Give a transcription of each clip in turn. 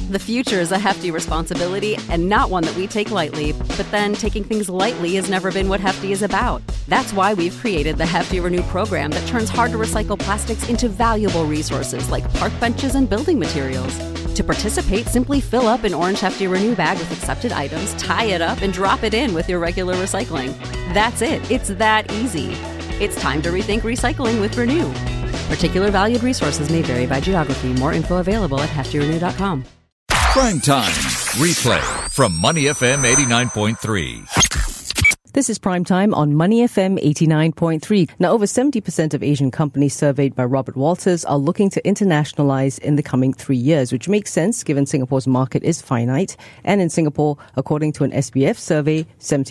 The future is a hefty responsibility and not one that we take lightly. But then taking things lightly has never been what Hefty is about. That's why we've created the Hefty Renew program that turns hard-to-recycle plastics into valuable resources like park benches and building materials. To participate, simply fill up an orange Hefty Renew bag with accepted items, tie it up, and drop it in with your regular recycling. That's it. It's that easy. It's time to rethink recycling with Renew. Particular valued resources may vary by geography. More info available at heftyrenew.com. Prime Time replay from Money FM 89.3. This is Prime Time on Money FM 89.3. Now, over 70% of Asian companies surveyed by Robert Walters are looking to internationalize in the coming 3 years, which makes sense given Singapore's market is finite. And in Singapore, according to an SBF survey,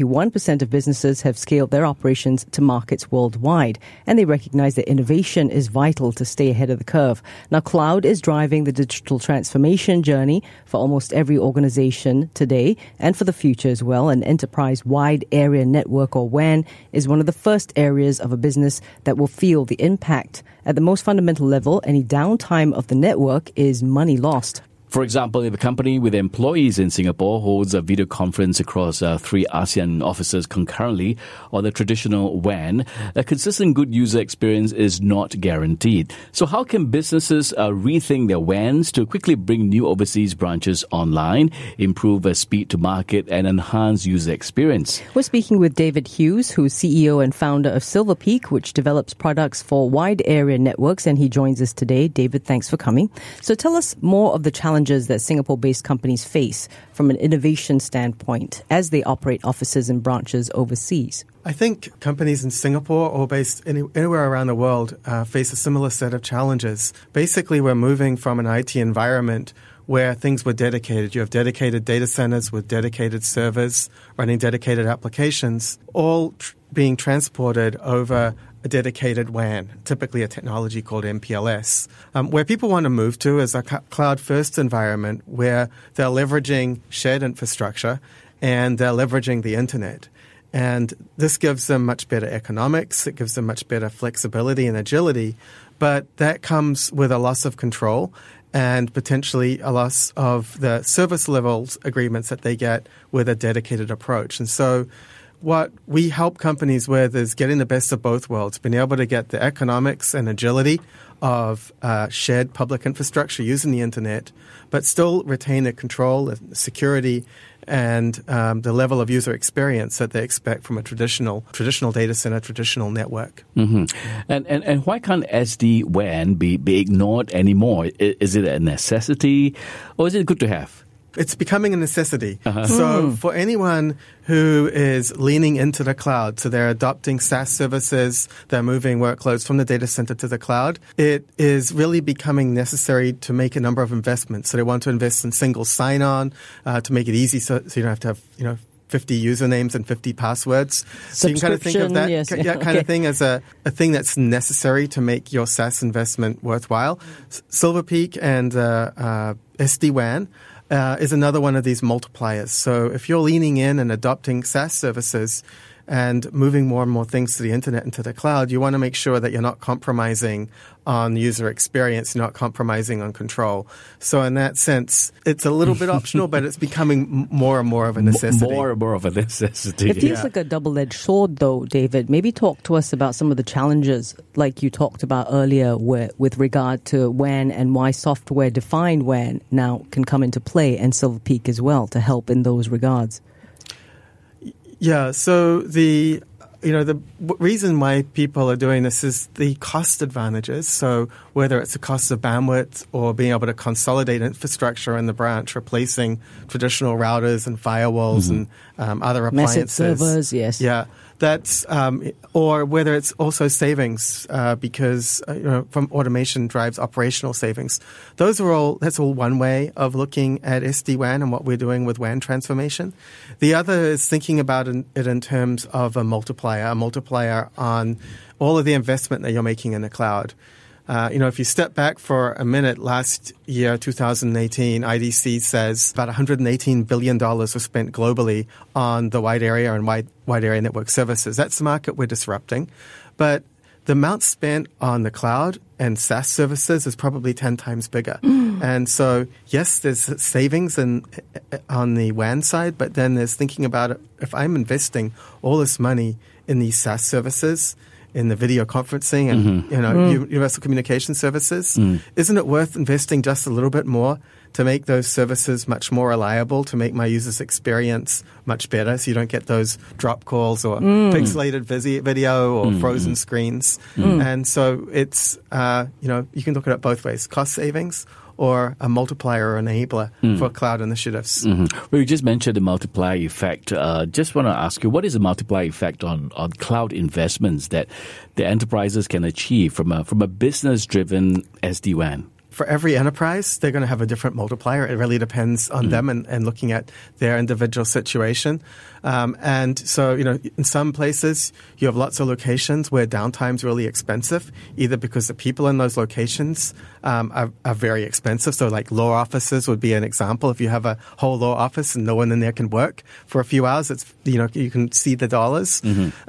71% of businesses have scaled their operations to markets worldwide. And they recognize that innovation is vital to stay ahead of the curve. Now, cloud is driving the digital transformation journey for almost every organization today and for the future as well. An enterprise-wide area network, or WAN, is one of the first areas of a business that will feel the impact. At the most fundamental level, any downtime of the network is money lost. For example, if a company with employees in Singapore holds a video conference across 3 ASEAN offices concurrently on the traditional WAN, a consistent good user experience is not guaranteed. So how can businesses rethink their WANs to quickly bring new overseas branches online, improve speed to market, and enhance user experience? We're speaking with David Hughes, who's CEO and founder of Silver Peak, which develops products for wide area networks, and he joins us today. David, thanks for coming. So tell us more of the challenges that Singapore-based companies face from an innovation standpoint as they operate offices and branches overseas. I think companies in Singapore or based anywhere around the world face a similar set of challenges. Basically, we're moving from an IT environment where things were dedicated. You have dedicated data centers with dedicated servers running dedicated applications, all being transported over a dedicated WAN, typically a technology called MPLS. Where people want to move to is a cloud-first environment where they're leveraging shared infrastructure and they're leveraging the internet. And this gives them much better economics, it gives them much better flexibility and agility, but that comes with a loss of control and potentially a loss of the service levels agreements that they get with a dedicated approach. And so what we help companies with is getting the best of both worlds, being able to get the economics and agility of shared public infrastructure using the internet, but still retain the control and security and the level of user experience that they expect from a traditional data center, traditional network. Mm-hmm. And why can't SD-WAN be ignored anymore? Is it a necessity or is it good to have? It's becoming a necessity. Uh-huh. So for anyone who is leaning into the cloud, so they're adopting SaaS services, they're moving workloads from the data center to the cloud, it is really becoming necessary to make a number of investments. So they want to invest in single sign-on to make it easy so you don't have to have, 50 usernames and 50 passwords. So you can kind of think of that kind of thing as a thing that's necessary to make your SaaS investment worthwhile. Silver Peak and SD-WAN is another one of these multipliers. So if you're leaning in and adopting SaaS services and moving more and more things to the internet and to the cloud, you want to make sure that you're not compromising on user experience, you're not compromising on control. So in that sense, it's a little bit optional, but it's becoming more and more of a necessity. More and more of a necessity. It feels like a double-edged sword, though, David. Maybe talk to us about some of the challenges, like you talked about earlier, with regard to WAN and why software-defined WAN now can come into play, and Silver Peak as well, to help in those regards. Yeah, so the reason why people are doing this is the cost advantages. So whether it's the cost of bandwidth or being able to consolidate infrastructure in the branch, replacing traditional routers and firewalls and other appliances. Massive servers, yes. Yeah, that's or whether it's also savings because from automation drives operational savings. That's all one way of looking at SD-WAN and what we're doing with WAN transformation. The other is thinking about it in terms of a multiplier on all of the investment that you're making in the cloud. If you step back for a minute, last year, 2018, IDC says about $118 billion was spent globally on the wide area and wide area network services. That's the market we're disrupting. But the amount spent on the cloud and SaaS services is probably 10 times bigger. And so, yes, there's savings on the WAN side, but then there's thinking about it. If I'm investing all this money in these SaaS services, in the video conferencing and universal communication services, isn't it worth investing just a little bit more to make those services much more reliable, to make my users' experience much better, so you don't get those drop calls or pixelated video or frozen screens? And so it's you can look at it both ways: cost savings or a multiplier or enabler for cloud initiatives. Well, you just mentioned the multiplier effect. Just want to ask you, what is the multiplier effect on cloud investments that the enterprises can achieve from a business-driven SD-WAN? For every enterprise, they're going to have a different multiplier. It really depends on them and looking at their individual situation. And so, in some places, you have lots of locations where downtime's really expensive, either because the people in those locations are very expensive. So like law offices would be an example. If you have a whole law office and no one in there can work for a few hours, it's you can see the dollars.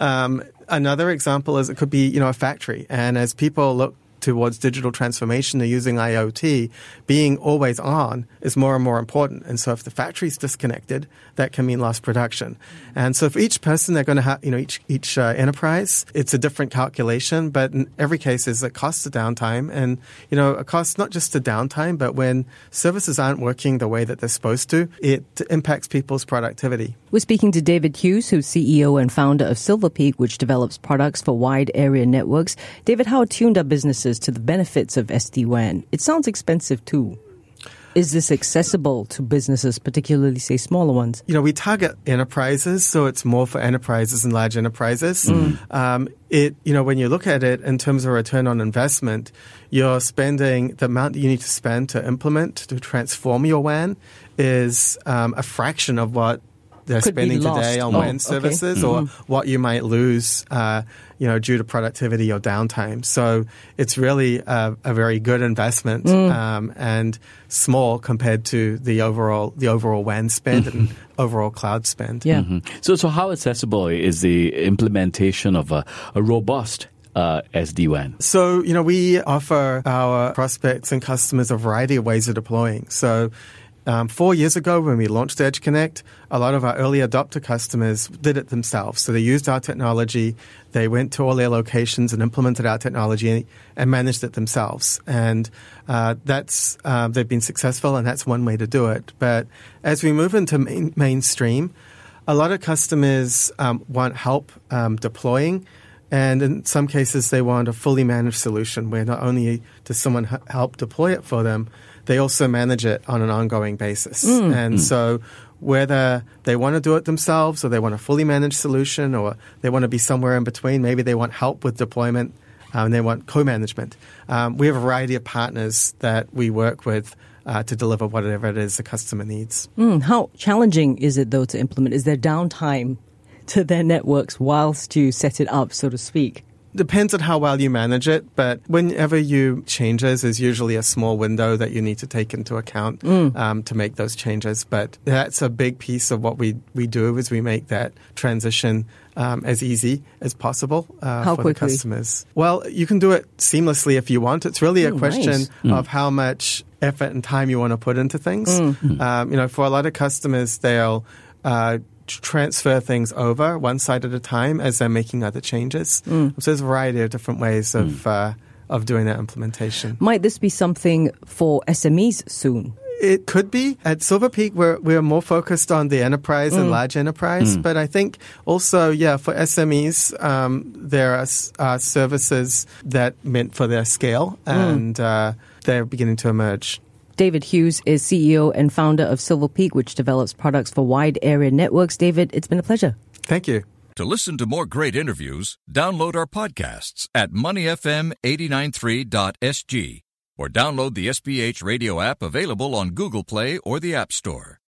Another example is it could be a factory. And as people look towards digital transformation, they're using IoT, being always on is more and more important. And so if the factory's disconnected, that can mean lost production. And so for each person, they're going to have, each enterprise, it's a different calculation, but in every case is a cost of downtime and, a cost not just to downtime, but when services aren't working the way that they're supposed to, it impacts people's productivity. We're speaking to David Hughes, who's CEO and founder of Silver Peak, which develops products for wide area networks. David, how attuned are businesses to the benefits of SD-WAN? It sounds expensive too. Is this accessible to businesses, particularly, say, smaller ones? We target enterprises, so it's more for enterprises and large enterprises. When you look at it in terms of return on investment, you're spending the amount that you need to spend to implement, to transform your WAN is a fraction of what they're spending today on WAN services or what you might lose due to productivity or downtime. So it's really a very good investment and small compared to the overall WAN spend and overall cloud spend. Yeah. So how accessible is the implementation of a robust SD-WAN? So, we offer our prospects and customers a variety of ways of deploying. So 4 years ago, when we launched EdgeConnect, a lot of our early adopter customers did it themselves. So they used our technology, they went to all their locations and implemented our technology and managed it themselves. And they've been successful, and that's one way to do it. But as we move into mainstream, a lot of customers want help deploying. And in some cases, they want a fully managed solution where not only does someone help deploy it for them, they also manage it on an ongoing basis. And so whether they want to do it themselves or they want a fully managed solution or they want to be somewhere in between, maybe they want help with deployment and they want co-management. We have a variety of partners that we work with to deliver whatever it is the customer needs. How challenging is it, though, to implement? Is there downtime to their networks whilst you set it up, so to speak? Depends on how well you manage it, but whenever you changes, there's usually a small window that you need to take into account to make those changes. But that's a big piece of what we do is we make that transition as easy as possible for the customers. Well, you can do it seamlessly if you want. It's really a question of how much effort and time you want to put into things. For a lot of customers, they'll transfer things over one side at a time as they're making other changes. So there's a variety of different ways of doing that implementation. Might this be something for SMEs soon? It could be. At Silver Peak, we're more focused on the enterprise and large enterprise. But I think also, for SMEs, there are services that meant for their scale, and they're beginning to emerge. David Hughes is CEO and founder of Silver Peak, which develops products for wide area networks. David, it's been a pleasure. Thank you. To listen to more great interviews, download our podcasts at moneyfm893.sg or download the SPH radio app available on Google Play or the App Store.